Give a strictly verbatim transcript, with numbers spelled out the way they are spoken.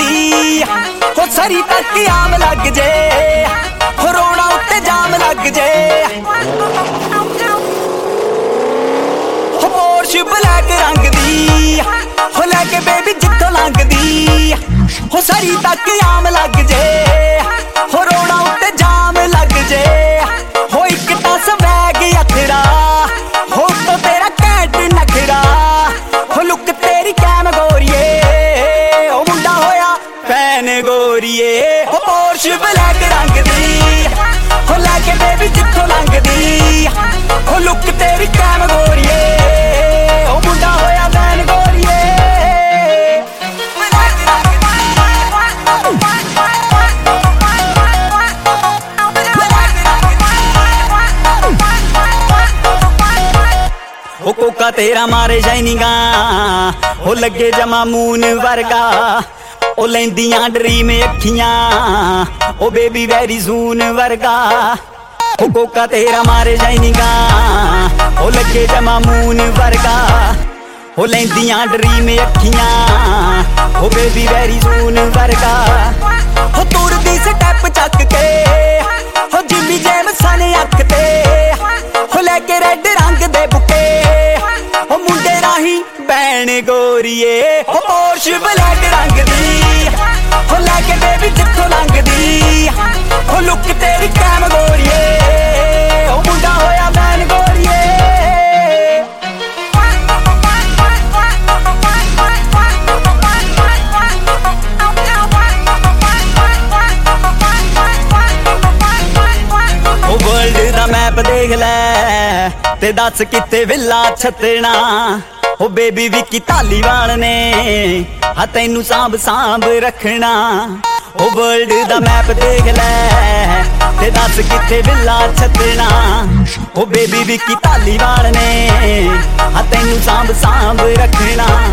दी हो सरी तक आम लग जे हो रोना उत्ते जाम लग जे हो पोर्श ब्लैक रंग दी हो लैके बेबी जिथों लंघ दी हो सरी तक आम लग जे हो रोना उत्ते जाम लग जे हो एक तां स्वैग अखड़ा हो तो तेरा कैट नखरा हो लुक तेरी कैम गोरिए हो मुंडा होया फैन गोरिए हो पोर्श ब्लैक रंग दी हो लैके बेबी जिथों लंघ दी हो लुक तेरी कैम गोरिए हो मुंडा होया फैन गोरिए हो कोका तेरा मारे शाइनिंगा हो लगे जमा मून वर्गा ओ लैंदियां ड्रीम अखियां ओ बेबी वेरी सून वर्गा हो कोका तेरा मारे शाइनिंगा हो लगे जमा मून वर्गा हो लैंदियां ड्रीम अखियां ओ बेबी वेरी सून वर्गा हो तुरदी स्टैप चक के हो जिम्मी जेमसन अख ते हो लैके रेड रंग दे बुके हो मुंडे राही बैन गोरिए हो पोर्श ब्लैक रंग दी हो लैके बेबी जिथों लंघ दी हो लुक तेरी कैम गोरिए हो मुंडा होया बैन गोरिए वर्ल्ड दा मैप देख लै ते दस किते विला छत्तना हो बेबी विक्की धालीवाल ने हा तैनू सांभ सांभ रखना हो वर्ल्ड दा मैप देख लै ते दस किते विला छत्तना हो बेबी विक्की धालीवाल ने हा तैनू सांभ सांभ रखना।